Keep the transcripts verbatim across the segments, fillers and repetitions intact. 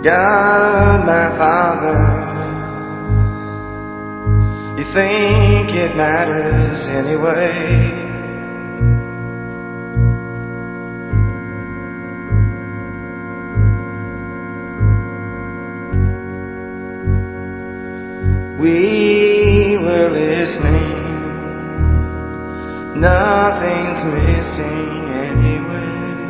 God, my Father, you think it matters anyway? We were listening, nothing's missing anyway.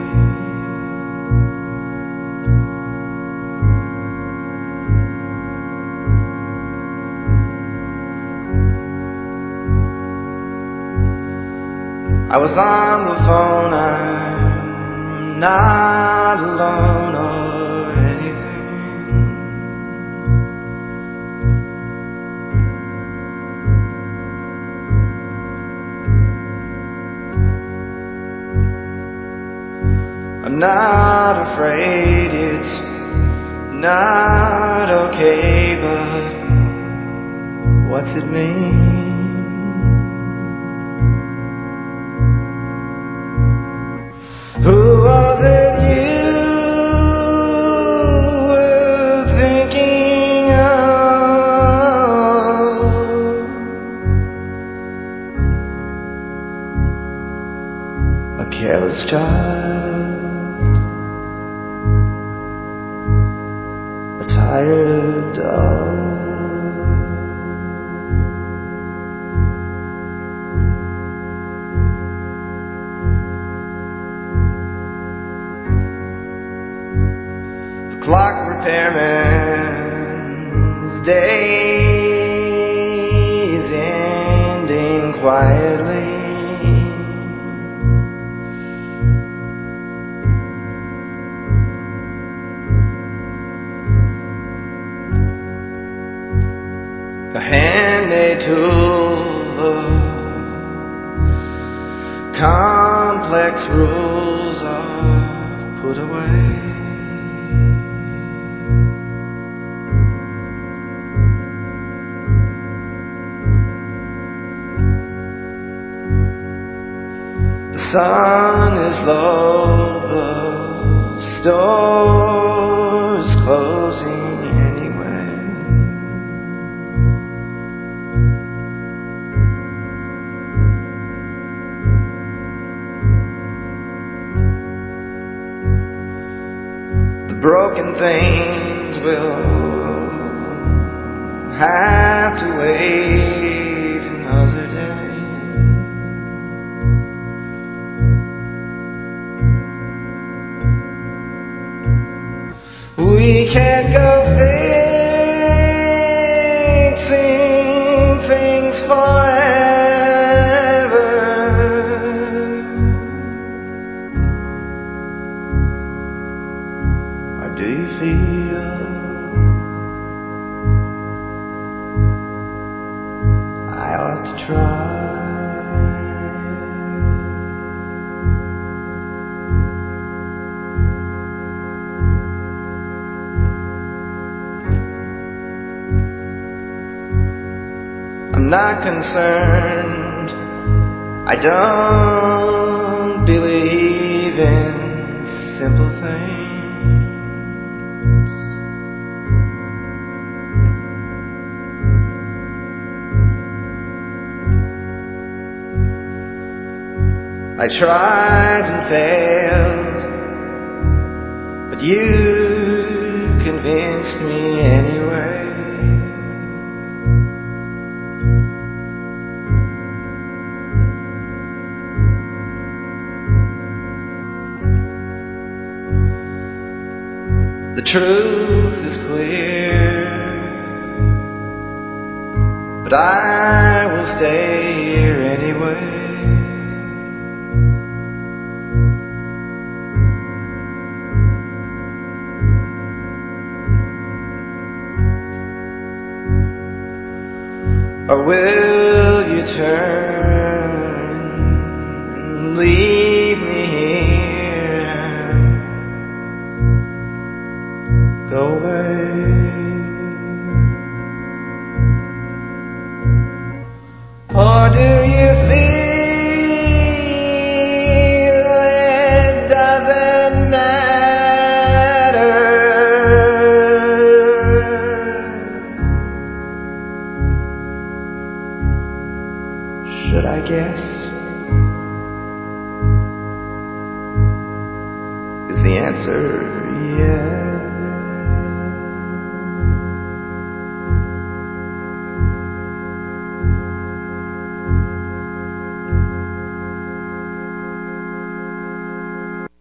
I was on the phone, I'm not alone or anything. I'm not afraid, it's not okay, but what's it mean? Who was it you were thinking of? A careless child, a tired dog. Clock repairman's day is ending quietly. The handmade tools, the complex rules are put away. The sun is low, the store's closing anyway. The broken things will have to wait another day. We can't go fixing things forever. Or do you feel I ought to try? I'm not concerned, I don't believe in simple things. I tried and failed, but you convinced me anyway. The truth is clear, but I will stay here anyway. Or will you turn and leave me here? Go away. Or do you feel it doesn't matter? Should I guess? Is the answer yes?